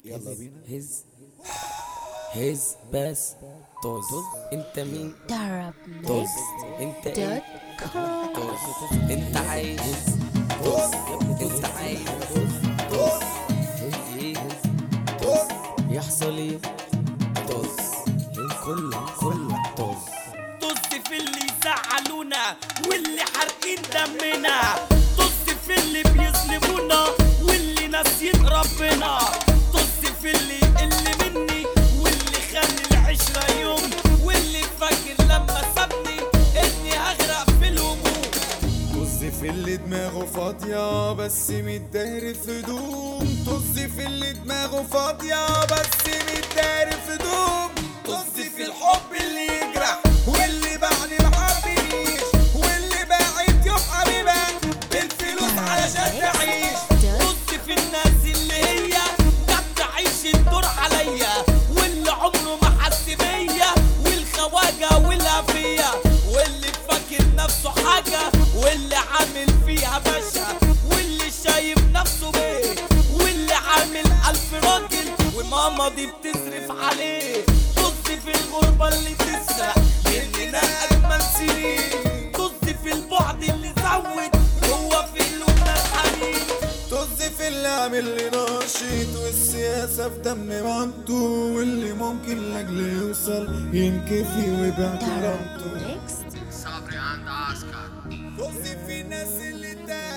يلا بينا. هز بس طز. انت مين؟ طز. انت ايه؟ طز. انت عايز طز. انت عايز طز. ايه يحصل ايه؟ طز. كله طز. طز في اللي يزعلونا واللي حارقين دمنا، طز في اللي بيظلمونا واللي ناسيين ربنا، طز في اللي يقل مني واللي خلي العشرة يوم، واللي فاكر لما سابني اني هغرق في الهموم. طز في اللي دماغه فاضية بس متداري في هدوم، طز في اللي دماغه فاضية بس متداري في هدوم، طز في الحب اللي يجرح واللي بعد محبنيش واللي باعت يوم حبيبك بالفلوس علشان تعيش، طز في الناس اللي هي جت تعيش الدور عليا واللي عمره ما حس بيا والخواجة والهفية واللي فاكر نفسه حاجة واللي عامل فيها باشا واللي شايف نفسه بيه واللي عامل ألف راجل وماما دي بتصرف عليه، طز في الغربة اللي تسرق مننا أجمل سنين، طز في البعد اللي زود هو في قلوبنا الحنين، طز في اللي عامل لي نشيط والسياسة في دم مامته واللي ممكن لاجل يوصل ينكفي ويبيع كرامته، صبري عند عسكر. طز في الناس اللي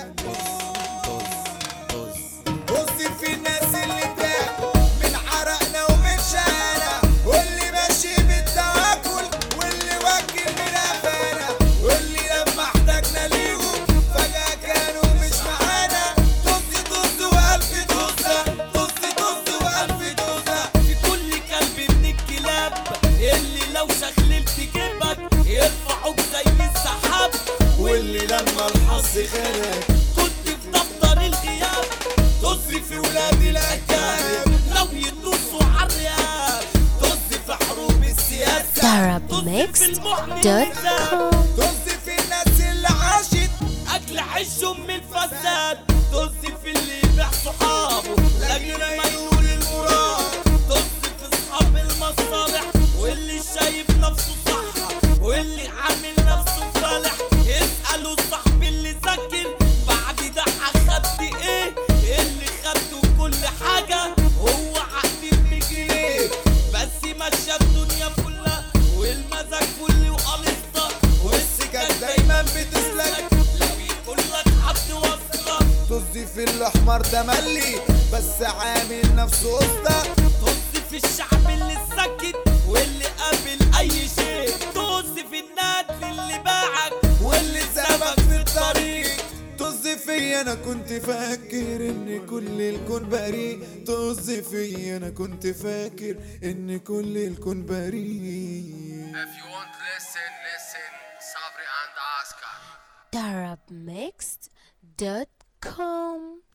طز في الناس اللي من عرقنا ومن شقانا واللي ماشي بالتواكل واللي واكل من قفانا واللي لما احتاجنا ليهم فجأة كانوا مش معانا، طز وألف طزة، طز وألف طزة. في كل كلب من الكلاب اللي لو شخللت جيبك يرفعوك زي السحاب، واللي لما الحظ خانك كنت في دفتر الغياب، طز في ولاد الأجيال لو يدوسوا عالرياب، طز في حروب السياسة، طز في المعلنات، طز في الناس اللي عاشت أكل عيش أم الفساد، طز في اللي يبيع صحابه لأجل ما يقول المراد، طز في أصحاب المصالح واللي شايف نفسه صح واللي عامل نفسه فالح، اسألوا صاحبي اللي ذاكر بعد ده أخدت إيه، اللي خدته كل حاجة هو عقدي بجنيه، بس ماشية الدنيا كلها والمزاج كله وقلصة والسكك دايما بتسلك لو يقول لك حد وصلك، طز في الاحمر ده ملي بس عامل نفسه اسطى، طز في الشعب اللي سكت واللي قابل اي شيء، طز في النادل اللي باعك واللي سابك في الطريق، طز في انا كنت فاكر ان كل الكون بريء، طز في انا كنت فاكر ان كل الكون بريء. If you want listen, صبري عند عسكر. Arabmixed.com